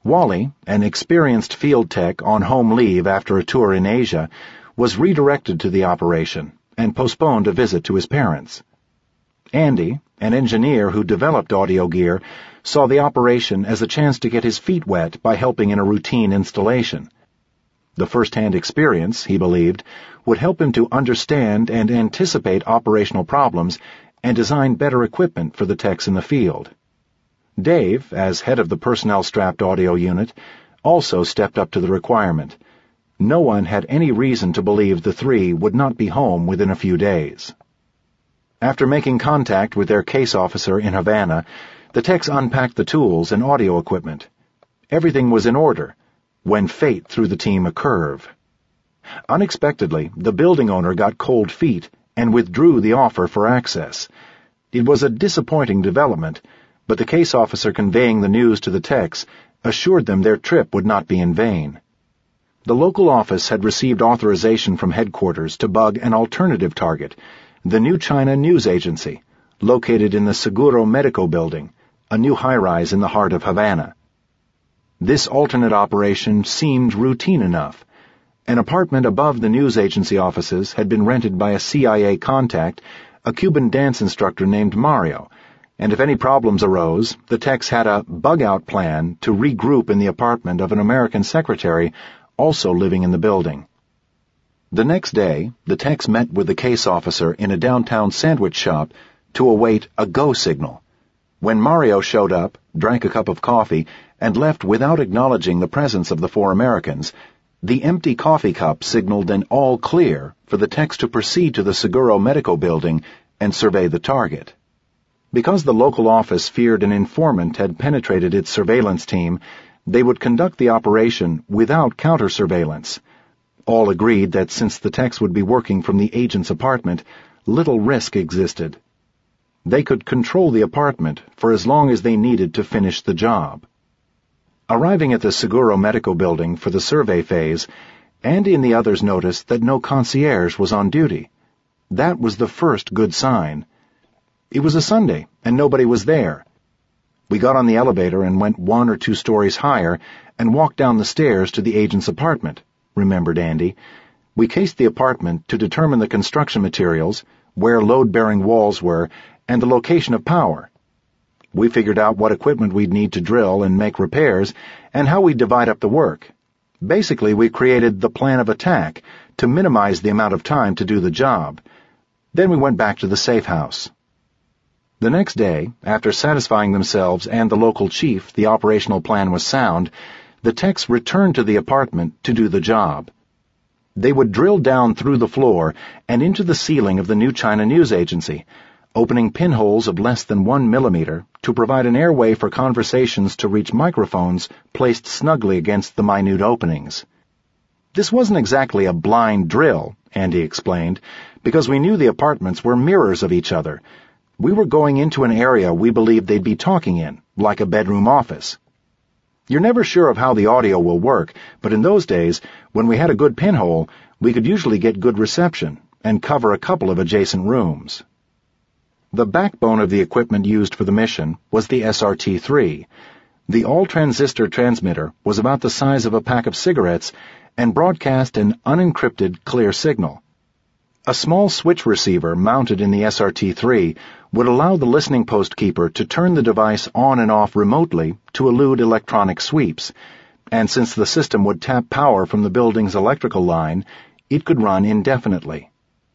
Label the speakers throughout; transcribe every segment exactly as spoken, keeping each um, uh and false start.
Speaker 1: Wally, an experienced field tech on home leave after a tour in Asia, was redirected to the operation and postponed a visit to his parents. Andy, an engineer who developed audio gear, saw the operation as a chance to get his feet wet by helping in a routine installation. The first-hand experience, he believed, would help him to understand and anticipate operational problems and design better equipment for the techs in the field. Dave, as head of the personnel-strapped audio unit, also stepped up to the requirement. No one had any reason to believe the three would not be home within a few days. After making contact with their case officer in Havana, the techs unpacked the tools and audio equipment. Everything was in order, when fate threw the team a curve. Unexpectedly, the building owner got cold feet and withdrew the offer for access. It was a disappointing development, but the case officer conveying the news to the techs assured them their trip would not be in vain. The local office had received authorization from headquarters to bug an alternative target, the New China News Agency, located in the Seguro Medico building, a new high-rise in the heart of Havana. This alternate operation seemed routine enough. An apartment above the news agency offices had been rented by a C I A contact, a Cuban dance instructor named Mario, and if any problems arose, the techs had a bug-out plan to regroup in the apartment of an American secretary also living in the building. The next day, the techs met with the case officer in a downtown sandwich shop to await a go signal. When Mario showed up, drank a cup of coffee, and left without acknowledging the presence of the four Americans, the empty coffee cup signaled an all clear for the techs to proceed to the Seguro Medico building and survey the target. Because the local office feared an informant had penetrated its surveillance team, they would conduct the operation without counter-surveillance. All agreed that since the techs would be working from the agent's apartment, little risk existed. They could control the apartment for as long as they needed to finish the job. Arriving at the Seguro Medico building for the survey phase, Andy and the others noticed that no concierge was on duty. That was the first good sign. It was a Sunday, and nobody was there. We got on the elevator and went one or two stories higher and walked down the stairs to the agent's apartment, remembered Andy. We cased the apartment to determine the construction materials, where load-bearing walls were, and the location of power. We figured out what equipment we'd need to drill and make repairs, and how we'd divide up the work. Basically, we created the plan of attack to minimize the amount of time to do the job. Then we went back to the safe house. The next day, after satisfying themselves and the local chief the operational plan was sound, the techs returned to the apartment to do the job. They would drill down through the floor and into the ceiling of the New China News Agency, opening pinholes of less than one millimeter to provide an airway for conversations to reach microphones placed snugly against the minute openings. This wasn't exactly a blind drill, Andy explained, because we knew the apartments were mirrors of each other. We were going into an area we believed they'd be talking in, like a bedroom office. You're never sure of how the audio will work, but in those days, when we had a good pinhole, we could usually get good reception and cover a couple of adjacent rooms. The backbone of the equipment used for the mission was the S R T three. The all-transistor transmitter was about the size of a pack of cigarettes and broadcast an unencrypted, clear signal. A small switch receiver mounted in the S R T three would allow the listening post keeper to turn the device on and off remotely to elude electronic sweeps, and since the system would tap power from the building's electrical line, it could run indefinitely.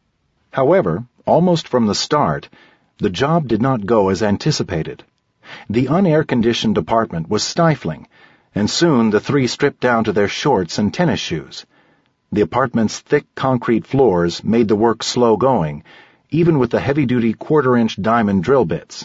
Speaker 1: However, almost from the start, the job did not go as anticipated. The unair-conditioned apartment was stifling, and soon the three stripped down to their shorts and tennis shoes. The apartment's thick concrete floors made the work slow-going, even with the heavy-duty quarter-inch diamond drill bits.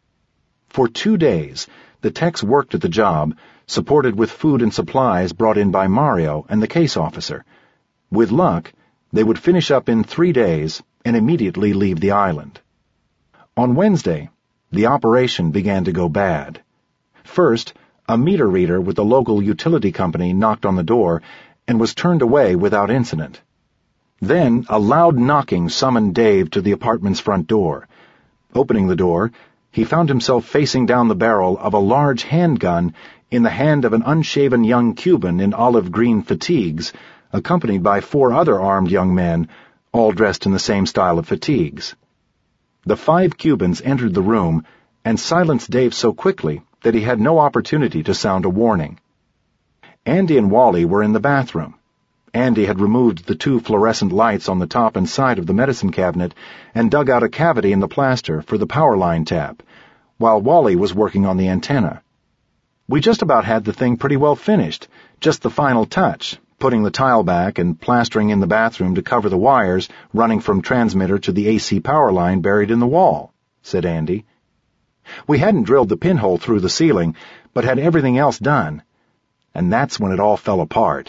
Speaker 1: For two days, the techs worked at the job, supported with food and supplies brought in by Mario and the case officer. With luck, they would finish up in three days and immediately leave the island. On Wednesday, the operation began to go bad. First, a meter reader with the local utility company knocked on the door and was turned away without incident. Then a loud knocking summoned Dave to the apartment's front door. Opening the door, he found himself facing down the barrel of a large handgun in the hand of an unshaven young Cuban in olive green fatigues, accompanied by four other armed young men, all dressed in the same style of fatigues. The five Cubans entered the room and silenced Dave so quickly that he had no opportunity to sound a warning. Andy and Wally were in the bathroom. Andy had removed the two fluorescent lights on the top and side of the medicine cabinet and dug out a cavity in the plaster for the power line tap, while Wally was working on the antenna. We just about had the thing pretty well finished, just the final touch, putting the tile back and plastering in the bathroom to cover the wires running from transmitter to the A C power line buried in the wall, said Andy. We hadn't drilled the pinhole through the ceiling, but had everything else done. And that's when it all fell apart.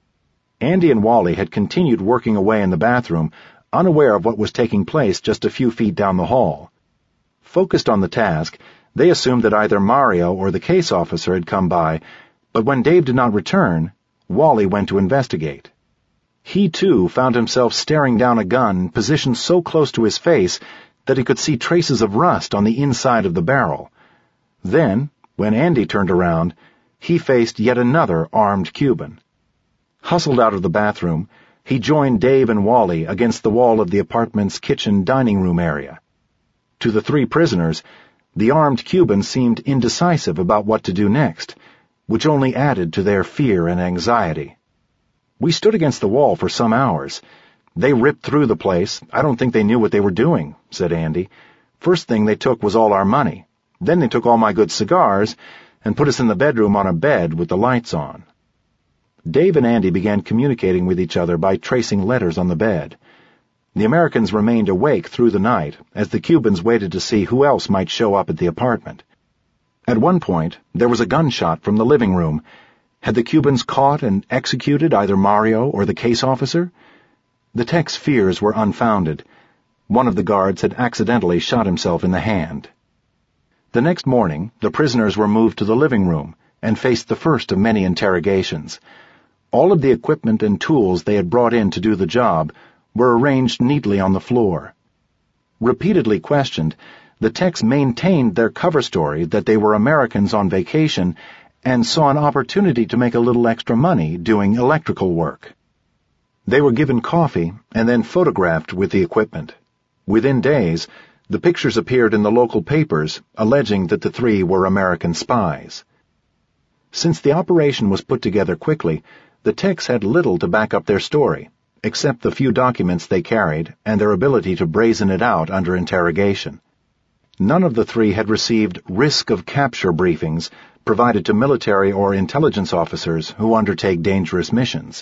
Speaker 1: Andy and Wally had continued working away in the bathroom, unaware of what was taking place just a few feet down the hall. Focused on the task, they assumed that either Mario or the case officer had come by, but when Dave did not return, Wally went to investigate. He, too, found himself staring down a gun positioned so close to his face that he could see traces of rust on the inside of the barrel. Then, when Andy turned around, he faced yet another armed Cuban. Hustled out of the bathroom, he joined Dave and Wally against the wall of the apartment's kitchen dining room area. To the three prisoners, the armed Cuban seemed indecisive about what to do next, which only added to their fear and anxiety. We stood against the wall for some hours. They ripped through the place. I don't think they knew what they were doing, said Andy. First thing they took was all our money. Then they took all my good cigars and put us in the bedroom on a bed with the lights on. Dave and Andy began communicating with each other by tracing letters on the bed. The Americans remained awake through the night as the Cubans waited to see who else might show up at the apartment. At one point, there was a gunshot from the living room. Had the Cubans caught and executed either Mario or the case officer? The tech's fears were unfounded. One of the guards had accidentally shot himself in the hand. The next morning, the prisoners were moved to the living room and faced the first of many interrogations. All of the equipment and tools they had brought in to do the job were arranged neatly on the floor. Repeatedly questioned, the techs maintained their cover story that they were Americans on vacation and saw an opportunity to make a little extra money doing electrical work. They were given coffee and then photographed with the equipment. Within days, the pictures appeared in the local papers alleging that the three were American spies. Since the operation was put together quickly, the techs had little to back up their story, except the few documents they carried and their ability to brazen it out under interrogation. None of the three had received risk-of-capture briefings provided to military or intelligence officers who undertake dangerous missions.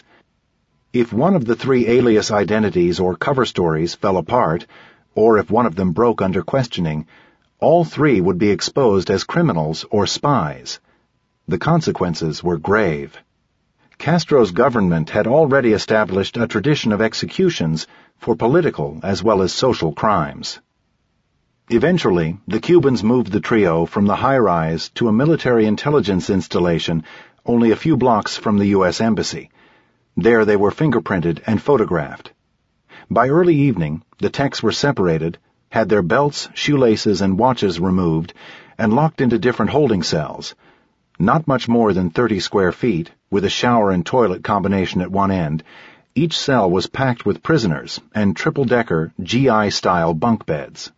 Speaker 1: If one of the three alias identities or cover stories fell apart, or if one of them broke under questioning, all three would be exposed as criminals or spies. The consequences were grave. Castro's government had already established a tradition of executions for political as well as social crimes. Eventually, the Cubans moved the trio from the high-rise to a military intelligence installation only a few blocks from the U S Embassy. There they were fingerprinted and photographed. By early evening, the techs were separated, had their belts, shoelaces, and watches removed, and locked into different holding cells. Not much more than thirty square feet, with a shower and toilet combination at one end, each cell was packed with prisoners and triple-decker G I-style bunk beds.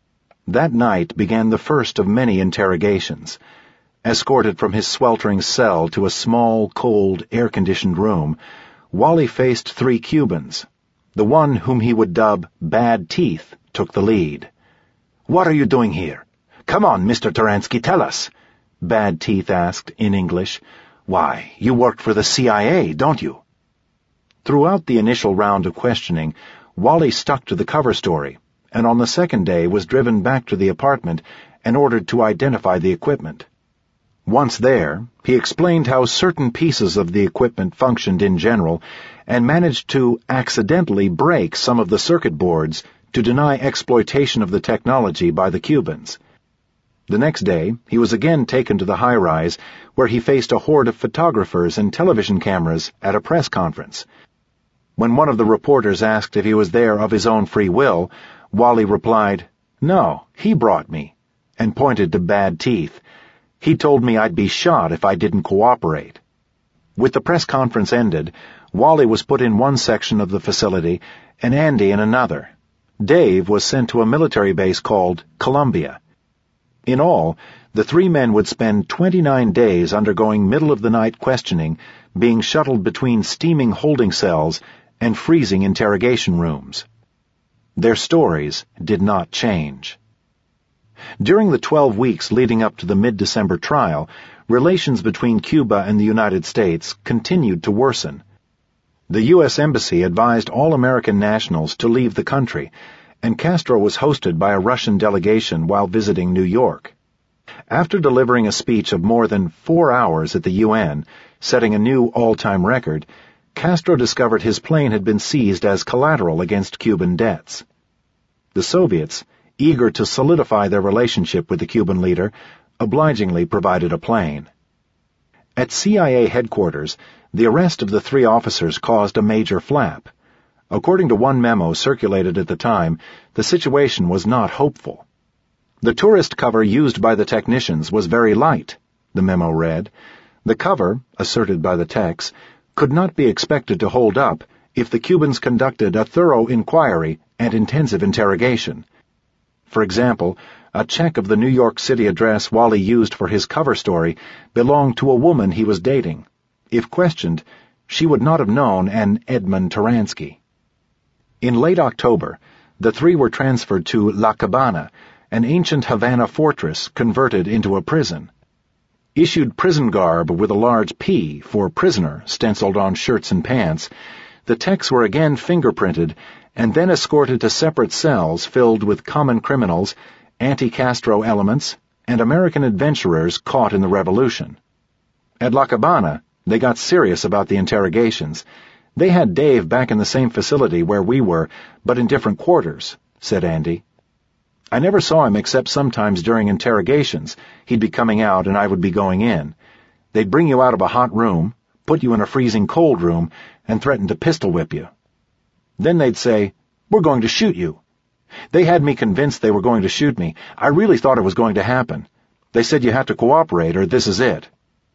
Speaker 1: That night began the first of many interrogations. Escorted from his sweltering cell to a small, cold, air-conditioned room, Wally faced three Cubans. The one whom he would dub Bad Teeth took the lead. "What are you doing here? Come on, Mister Taransky, tell us," Bad Teeth asked in English. "Why, you work for the C I A, don't you?" Throughout the initial round of questioning, Wally stuck to the cover story, and on the second day was driven back to the apartment and ordered to identify the equipment. Once there, he explained how certain pieces of the equipment functioned in general and managed to accidentally break some of the circuit boards to deny exploitation of the technology by the Cubans. The next day, he was again taken to the high-rise, where he faced a horde of photographers and television cameras at a press conference. When one of the reporters asked if he was there of his own free will, Wally replied, "No, he brought me," and pointed to Bad Teeth. He told me I'd be shot if I didn't cooperate. With the press conference ended, Wally was put in one section of the facility and Andy in another. Dave was sent to a military base called Columbia. In all, the three men would spend twenty-nine days undergoing middle-of-the-night questioning, being shuttled between steaming holding cells and freezing interrogation rooms. Their stories did not change. During the twelve weeks leading up to the mid-December trial, relations between Cuba and the United States continued to worsen. The U S Embassy advised all American nationals to leave the country, and Castro was hosted by a Russian delegation while visiting New York. After delivering a speech of more than four hours at the U N, setting a new all-time record, Castro discovered his plane had been seized as collateral against Cuban debts. The Soviets, eager to solidify their relationship with the Cuban leader, obligingly provided a plane. At C I A headquarters, the arrest of the three officers caused a major flap. According to one memo circulated at the time, the situation was not hopeful. The tourist cover used by the technicians was very light, the memo read. The cover, asserted by the techs, could not be expected to hold up if the Cubans conducted a thorough inquiry and intensive interrogation. For example, a check of the New York City address Wally used for his cover story belonged to a woman he was dating. If questioned, she would not have known an Edmund Taransky. In late October, the three were transferred to La Cabana, an ancient Havana fortress converted into a prison. Issued prison garb with a large P for prisoner stenciled on shirts and pants, the techs were again fingerprinted and then escorted to separate cells filled with common criminals, anti-Castro elements, and American adventurers caught in the revolution. At La Cabana, they got serious about the interrogations. They had Dave back in the same facility where we were, but in different quarters, said Andy. I never saw him except sometimes during interrogations. He'd be coming out and I would be going in. They'd bring you out of a hot room, put you in a freezing cold room, and threaten to pistol whip you. Then they'd say, "We're going to shoot you." They had me convinced they were going to shoot me. I really thought it was going to happen. They said you have to cooperate or this is it.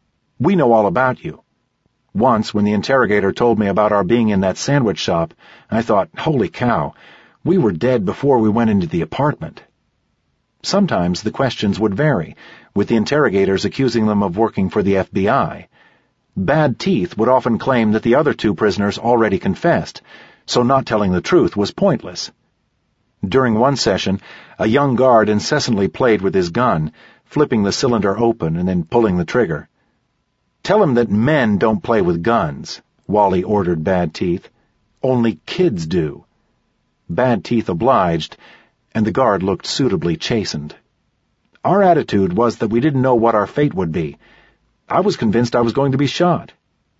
Speaker 1: We know all about you. Once, when the interrogator told me about our being in that sandwich shop, I thought, holy cow, we were dead before we went into the apartment. Sometimes the questions would vary, with the interrogators accusing them of working for the F B I. Bad Teeth would often claim that the other two prisoners already confessed, so not telling the truth was pointless. During one session, a young guard incessantly played with his gun, flipping the cylinder open and then pulling the trigger. "Tell him that men don't play with guns," Wally ordered Bad Teeth. "Only kids do." Bad Teeth obliged, and the guard looked suitably chastened. Our attitude was that we didn't know what our fate would be. I was convinced I was going to be shot.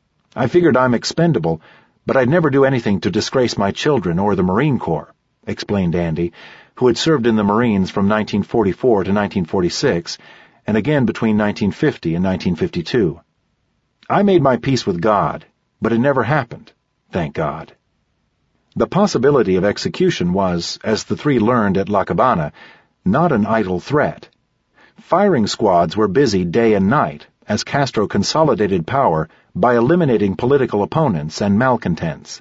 Speaker 1: I figured I'm expendable, but I'd never do anything to disgrace my children or the Marine Corps, explained Andy, who had served in the Marines from nineteen forty-four to nineteen forty-six, and again between nineteen fifty and nineteen fifty-two. I made my peace with God, but it never happened, thank God. The possibility of execution was, as the three learned at La Cabana, not an idle threat. Firing squads were busy day and night as Castro consolidated power by eliminating political opponents and malcontents.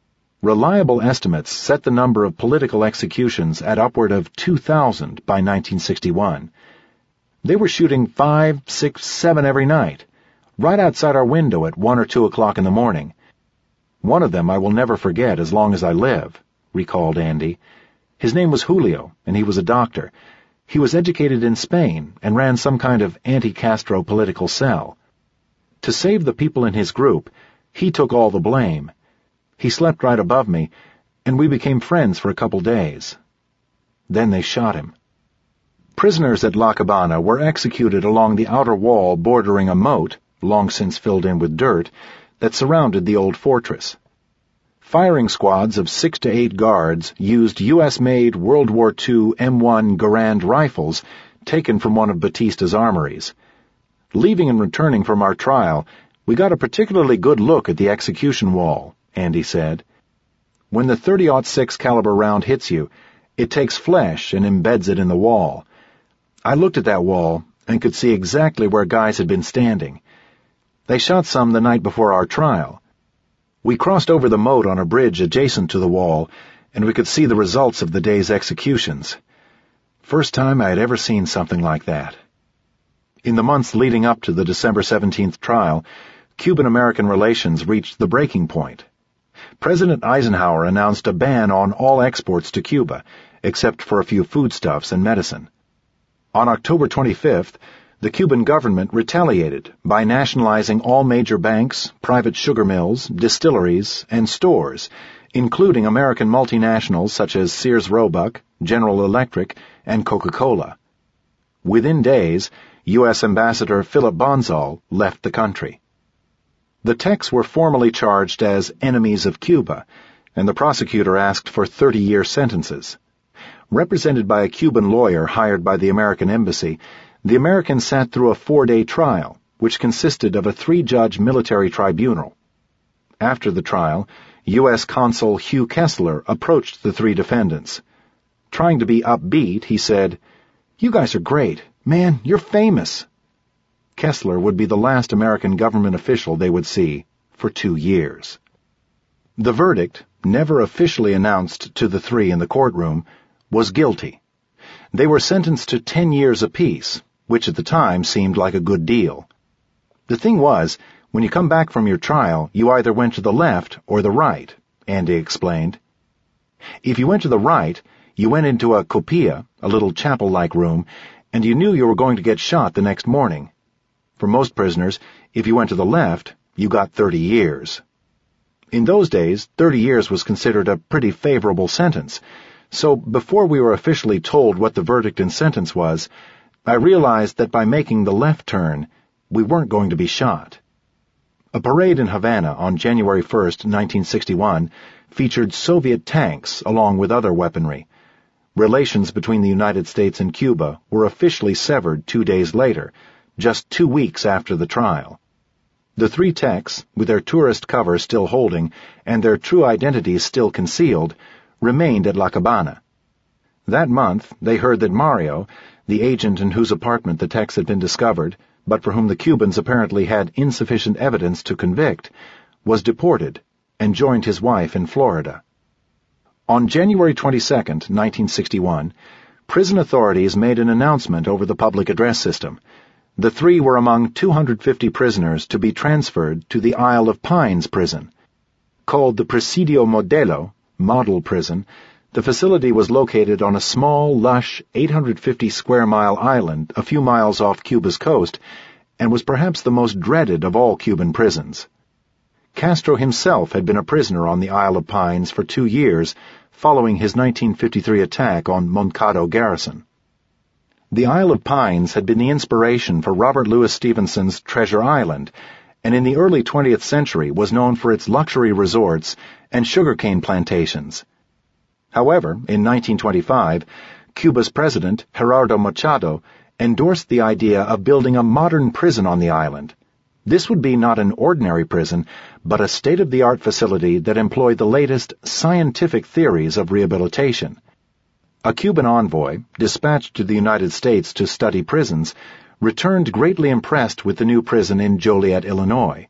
Speaker 1: Reliable estimates set the number of political executions at upward of two thousand by nineteen sixty-one. They were shooting five, six, seven every night, right outside our window at one or two o'clock in the morning. One of them I will never forget as long as I live, recalled Andy. His name was Julio, and he was a doctor. He was educated in Spain and ran some kind of anti-Castro political cell. To save the people in his group, he took all the blame. He slept right above me, and we became friends for a couple days. Then they shot him. Prisoners at La Cabana were executed along the outer wall bordering a moat, long since filled in with dirt, that surrounded the old fortress. Firing squads of six to eight guards used U S-made World War Two M one Garand rifles taken from one of Batista's armories. Leaving and returning from our trial, we got a particularly good look at the execution wall, Andy said. When the thirty aught six caliber round hits you, it takes flesh and embeds it in the wall. I looked at that wall, and could see exactly where guys had been standing. They shot some the night before our trial. We crossed over the moat on a bridge adjacent to the wall, and we could see the results of the day's executions. First time I had ever seen something like that. In the months leading up to the December seventeenth trial, Cuban-American relations reached the breaking point. President Eisenhower announced a ban on all exports to Cuba, except for a few foodstuffs and medicine. On October twenty-fifth, the Cuban government retaliated by nationalizing all major banks, private sugar mills, distilleries, and stores, including American multinationals such as Sears Roebuck, General Electric, and Coca-Cola. Within days, U S Ambassador Philip Bonsall left the country. The Tecs were formally charged as enemies of Cuba, and the prosecutor asked for thirty-year sentences. Represented by a Cuban lawyer hired by the American embassy, the Americans sat through a four-day trial, which consisted of a three-judge military tribunal. After the trial, U S Consul Hugh Kessler approached the three defendants. Trying to be upbeat, he said, "You guys are great. Man, you're famous." Kessler would be the last American government official they would see for two years. The verdict, never officially announced to the three in the courtroom, was guilty. They were sentenced to ten years apiece, which at the time seemed like a good deal. The thing was, when you come back from your trial, you either went to the left or the right, Andy explained. If you went to the right, you went into a copia, a little chapel-like room, and you knew you were going to get shot the next morning. For most prisoners, if you went to the left, you got thirty years. In those days, thirty years was considered a pretty favorable sentence, so before we were officially told what the verdict and sentence was, I realized that by making the left turn, we weren't going to be shot. A parade in Havana on January first, nineteen sixty-one, featured Soviet tanks along with other weaponry. Relations between the United States and Cuba were officially severed two days later, just two weeks after the trial. The three Tecs, with their tourist cover still holding and their true identities still concealed, remained at La Cabana. That month, they heard that Mario, the agent in whose apartment the Tecs had been discovered, but for whom the Cubans apparently had insufficient evidence to convict, was deported and joined his wife in Florida. On January twenty-second, nineteen sixty-one, prison authorities made an announcement over the public address system. The three were among two hundred fifty prisoners to be transferred to the Isle of Pines prison. Called the Presidio Modelo, Model Prison, the facility was located on a small, lush, eight hundred fifty square mile island a few miles off Cuba's coast, and was perhaps the most dreaded of all Cuban prisons. Castro himself had been a prisoner on the Isle of Pines for two years, following his nineteen fifty-three attack on Moncado Garrison. The Isle of Pines had been the inspiration for Robert Louis Stevenson's Treasure Island, and in the early twentieth century was known for its luxury resorts and sugarcane plantations. However, in nineteen twenty-five, Cuba's president, Gerardo Machado, endorsed the idea of building a modern prison on the island. This would be not an ordinary prison, but a state-of-the-art facility that employed the latest scientific theories of rehabilitation. A Cuban envoy, dispatched to the United States to study prisons, returned greatly impressed with the new prison in Joliet, Illinois.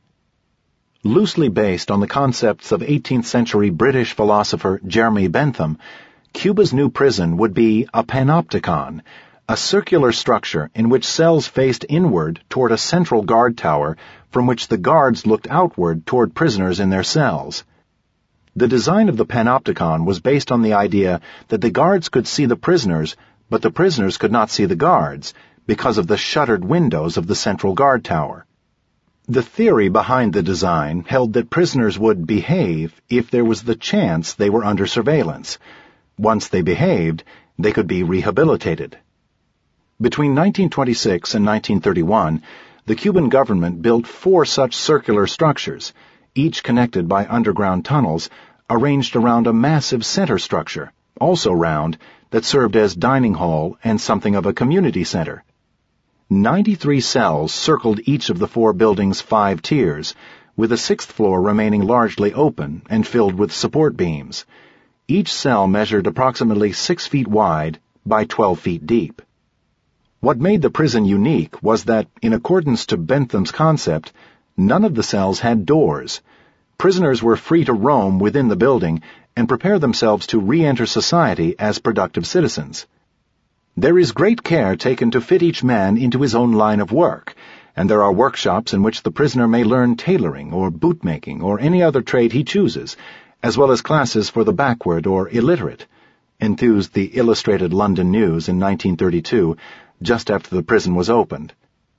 Speaker 1: Loosely based on the concepts of eighteenth century British philosopher Jeremy Bentham, Cuba's new prison would be a panopticon, a circular structure in which cells faced inward toward a central guard tower from which the guards looked outward toward prisoners in their cells. The design of the panopticon was based on the idea that the guards could see the prisoners, but the prisoners could not see the guards because of the shuttered windows of the central guard tower. The theory behind the design held that prisoners would behave if there was the chance they were under surveillance. Once they behaved, they could be rehabilitated. Between nineteen twenty-six and nineteen thirty-one, the Cuban government built four such circular structures, each connected by underground tunnels, arranged around a massive center structure, also round, that served as dining hall and something of a community center. Ninety-three cells circled each of the four buildings' five tiers, with a sixth floor remaining largely open and filled with support beams. Each cell measured approximately six feet wide by twelve feet deep. What made the prison unique was that, in accordance to Bentham's concept, none of the cells had doors. Prisoners were free to roam within the building and prepare themselves to re-enter society as productive citizens. There is great care taken to fit each man into his own line of work, and there are workshops in which the prisoner may learn tailoring or bootmaking or any other trade he chooses, as well as classes for the backward or illiterate, enthused the Illustrated London News in nineteen thirty-two, just after the prison was opened.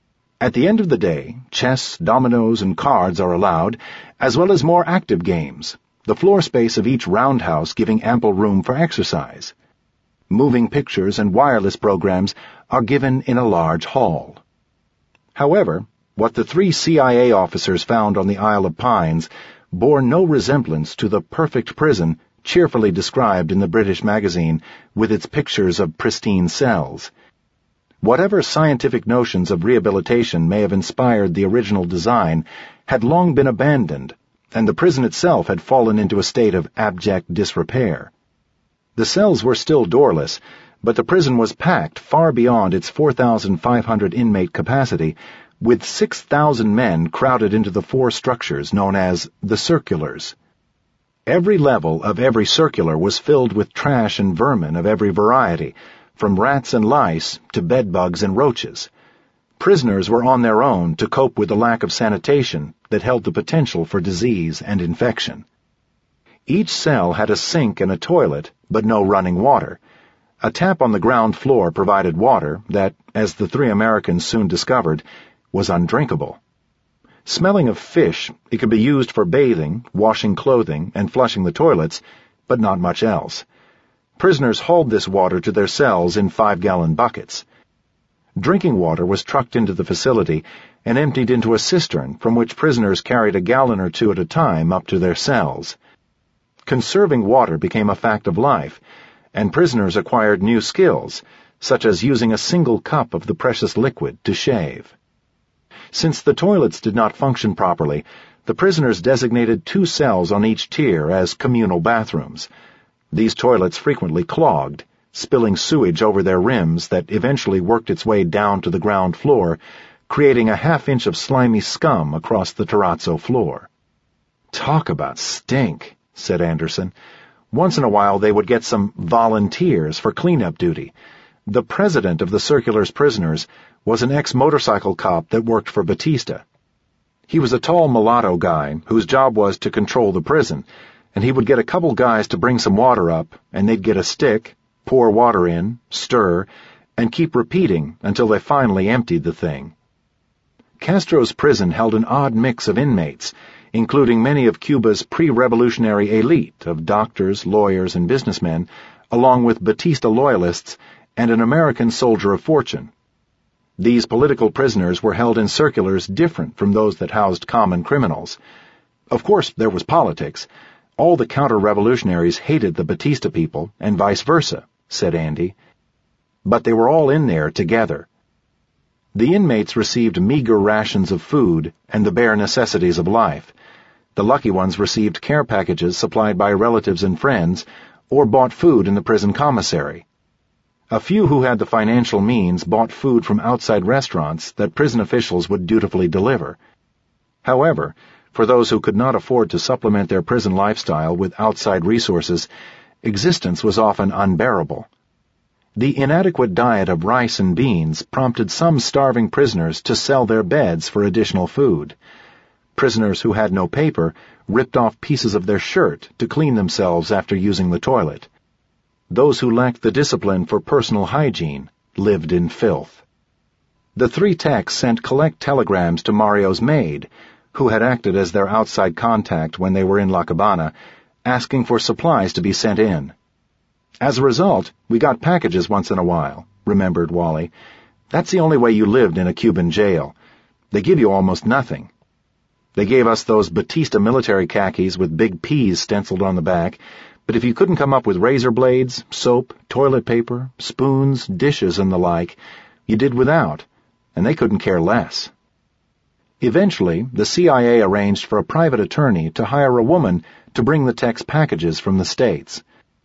Speaker 1: At the end of the day, chess, dominoes, and cards are allowed, as well as more active games, the floor space of each roundhouse giving ample room for exercise. Moving pictures and wireless programs are given in a large hall. However, what the three C I A officers found on the Isle of Pines bore no resemblance to the perfect prison cheerfully described in the British magazine with its pictures of pristine cells. Whatever scientific notions of rehabilitation may have inspired the original design had long been abandoned, and the prison itself had fallen into a state of abject disrepair. The cells were still doorless, but the prison was packed far beyond its four thousand five hundred inmate capacity, with six thousand men crowded into the four structures known as the circulars. Every level of every circular was filled with trash and vermin of every variety, from rats and lice to bedbugs and roaches. Prisoners were on their own to cope with the lack of sanitation that held the potential for disease and infection. Each cell had a sink and a toilet, but no running water. A tap on the ground floor provided water that, as the three Americans soon discovered, was undrinkable. Smelling of fish, it could be used for bathing, washing clothing, and flushing the toilets, but not much else. Prisoners hauled this water to their cells in five-gallon buckets. Drinking water was trucked into the facility and emptied into a cistern from which prisoners carried a gallon or two at a time up to their cells. Conserving water became a fact of life, and prisoners acquired new skills, such as using a single cup of the precious liquid to shave. Since the toilets did not function properly, the prisoners designated two cells on each tier as communal bathrooms. These toilets frequently clogged, spilling sewage over their rims that eventually worked its way down to the ground floor, creating a half inch of slimy scum across the terrazzo floor. "Talk about stink," said Anderson. Once in a while they would get some volunteers for cleanup duty. The president of the Circular's prisoners was an ex-motorcycle cop that worked for Batista. He was a tall mulatto guy whose job was to control the prison, and he would get a couple guys to bring some water up, and they'd get a stick, pour water in, stir, and keep repeating until they finally emptied the thing. Castro's prison held an odd mix of inmates, including many of Cuba's pre-revolutionary elite of doctors, lawyers, and businessmen, along with Batista loyalists and an American soldier of fortune. These political prisoners were held in circulars different from those that housed common criminals. Of course, there was politics. All the counter-revolutionaries hated the Batista people, and vice versa, said Andy. But they were all in there together. The inmates received meager rations of food and the bare necessities of life. The lucky ones received care packages supplied by relatives and friends, or bought food in the prison commissary. A few who had the financial means bought food from outside restaurants that prison officials would dutifully deliver. However, for those who could not afford to supplement their prison lifestyle with outside resources, existence was often unbearable. The inadequate diet of rice and beans prompted some starving prisoners to sell their beds for additional food. Prisoners who had no paper ripped off pieces of their shirt to clean themselves after using the toilet. Those who lacked the discipline for personal hygiene lived in filth. The three techs sent collect telegrams to Mario's maid, who had acted as their outside contact when they were in La Cabana, asking for supplies to be sent in. As a result, we got packages once in a while, remembered Wally. That's the only way you lived in a Cuban jail. They give you almost nothing. They gave us those Batista military khakis with big P's stenciled on the back, but if you couldn't come up with razor blades, soap, toilet paper, spoons, dishes, and the like, you did without, and they couldn't care less. Eventually, the C I A arranged for a private attorney to hire a woman to bring the tech's packages from the States.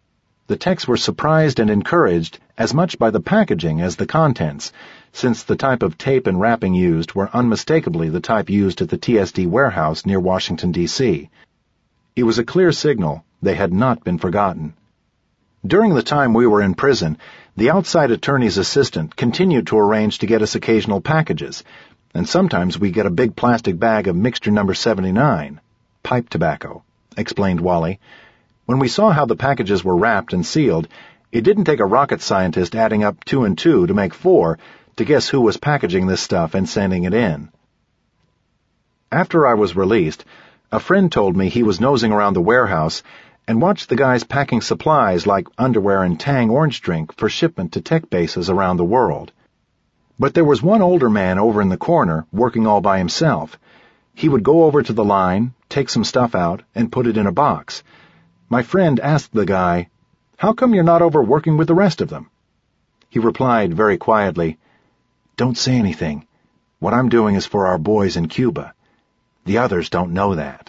Speaker 1: The techs were surprised and encouraged as much by the packaging as the contents, since the type of tape and wrapping used were unmistakably the type used at the T S D warehouse near Washington, D C It was a clear signal they had not been forgotten. During the time we were in prison, the outside attorney's assistant continued to arrange to get us occasional packages, and sometimes we get a big plastic bag of mixture number seventy-nine, pipe tobacco, explained Wally. When we saw how the packages were wrapped and sealed, it didn't take a rocket scientist adding up two and two to make four to guess who was packaging this stuff and sending it in. After I was released, a friend told me he was nosing around the warehouse and watched the guys packing supplies like underwear and Tang orange drink for shipment to tech bases around the world. But there was one older man over in the corner working all by himself. He would go over to the line, take some stuff out, and put it in a box. My friend asked the guy, "How come you're not over working with the rest of them?" He replied very quietly, "Don't say anything. What I'm doing is for our boys in Cuba. The others don't know that."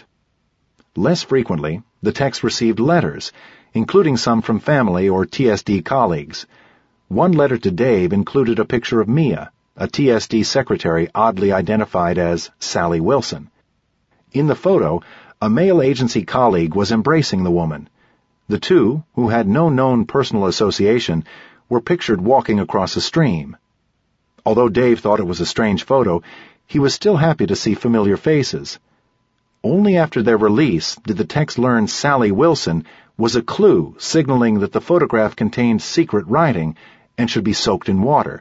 Speaker 1: Less frequently, the techs received letters, including some from family or T S D colleagues. One letter to Dave included a picture of Mia, a T S D secretary oddly identified as Sally Wilson. In the photo, a mail agency colleague was embracing the woman. The two, who had no known personal association, were pictured walking across a stream. Although Dave thought it was a strange photo, he was still happy to see familiar faces. Only after their release did the techs learn Sally Wilson was a clue signaling that the photograph contained secret writing and should be soaked in water.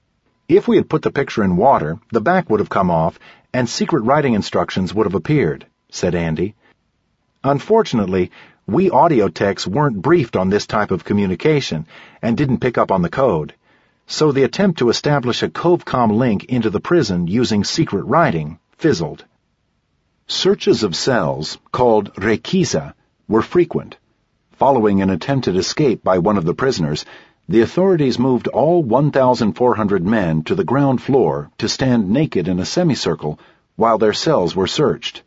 Speaker 1: If we had put the picture in water, the back would have come off and secret writing instructions would have appeared, said Andy. Unfortunately, we audio techs weren't briefed on this type of communication and didn't pick up on the code, so the attempt to establish a COVCOM link into the prison using secret writing fizzled. Searches of cells, called requisa, were frequent. Following an attempted escape by one of the prisoners, the authorities moved all one thousand four hundred men to the ground floor to stand naked in a semicircle while their cells were searched.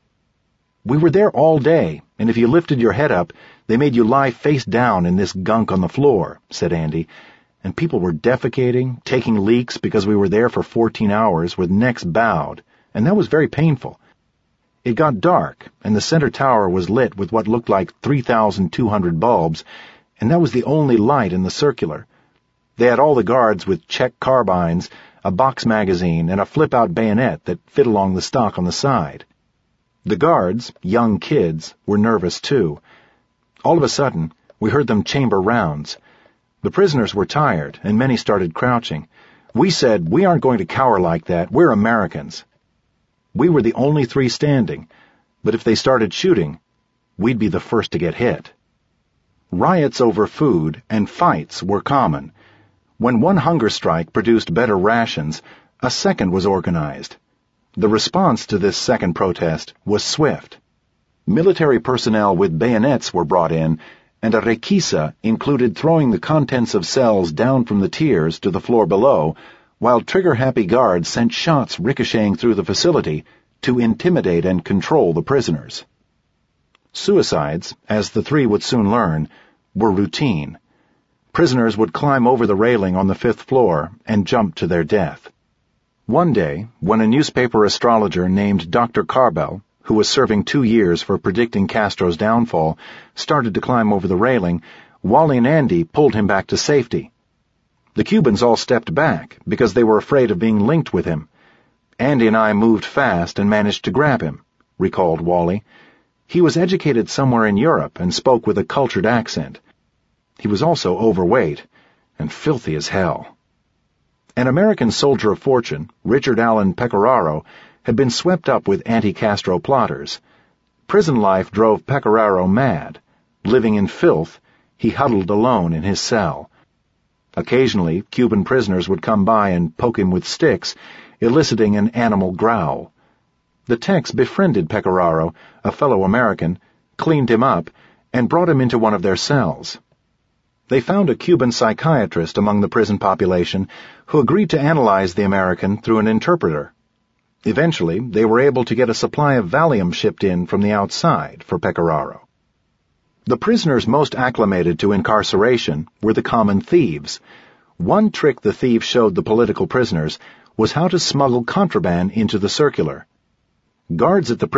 Speaker 1: "We were there all day, and if you lifted your head up, they made you lie face down in this gunk on the floor," said Andy, "and people were defecating, taking leaks because we were there for fourteen hours with necks bowed, and that was very painful. It got dark, and the center tower was lit with what looked like three thousand two hundred bulbs, and that was the only light in the circular. They had all the guards with Czech carbines, a box magazine, and a flip-out bayonet that fit along the stock on the side. The guards, young kids, were nervous too. All of a sudden, we heard them chamber rounds. The prisoners were tired, and many started crouching. We said, 'We aren't going to cower like that. We're Americans.' We were the only three standing, but if they started shooting, we'd be the first to get hit." Riots over food and fights were common. When one hunger strike produced better rations, a second was organized. The response to this second protest was swift. Military personnel with bayonets were brought in, and a requisa included throwing the contents of cells down from the tiers to the floor below, while trigger-happy guards sent shots ricocheting through the facility to intimidate and control the prisoners. Suicides, as the three would soon learn, were routine. Prisoners would climb over the railing on the fifth floor and jump to their death. One day, when a newspaper astrologer named Doctor Carbell, who was serving two years for predicting Castro's downfall, started to climb over the railing, Wally and Andy pulled him back to safety. The Cubans all stepped back because they were afraid of being linked with him. Andy and I moved fast and managed to grab him, recalled Wally. He was educated somewhere in Europe and spoke with a cultured accent. He was also overweight and filthy as hell. An American soldier of fortune, Richard Allen Pecoraro, had been swept up with anti-Castro plotters. Prison life drove Pecoraro mad. Living in filth, he huddled alone in his cell. Occasionally, Cuban prisoners would come by and poke him with sticks, eliciting an animal growl. The techs befriended Pecoraro, a fellow American, cleaned him up, and brought him into one of their cells. They found a Cuban psychiatrist among the prison population who agreed to analyze the American through an interpreter. Eventually, they were able to get a supply of Valium shipped in from the outside for Pecoraro. The prisoners most acclimated to incarceration were the common thieves. One trick the thieves showed the political prisoners was how to smuggle contraband into the circular. Guards at the